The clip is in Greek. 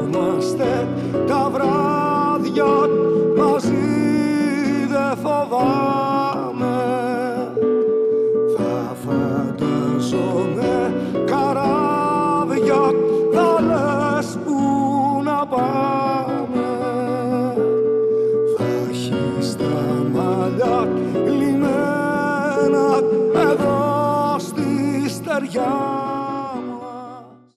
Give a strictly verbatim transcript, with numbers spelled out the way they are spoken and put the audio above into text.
Είμαστε τα βράδια μαζί, δε φοβάμαι. Θα φανταζόμαι καράβια, θα λες που να πάμε. Θα έχεις τα μαλλιά λιμένα εδώ στη στεριά.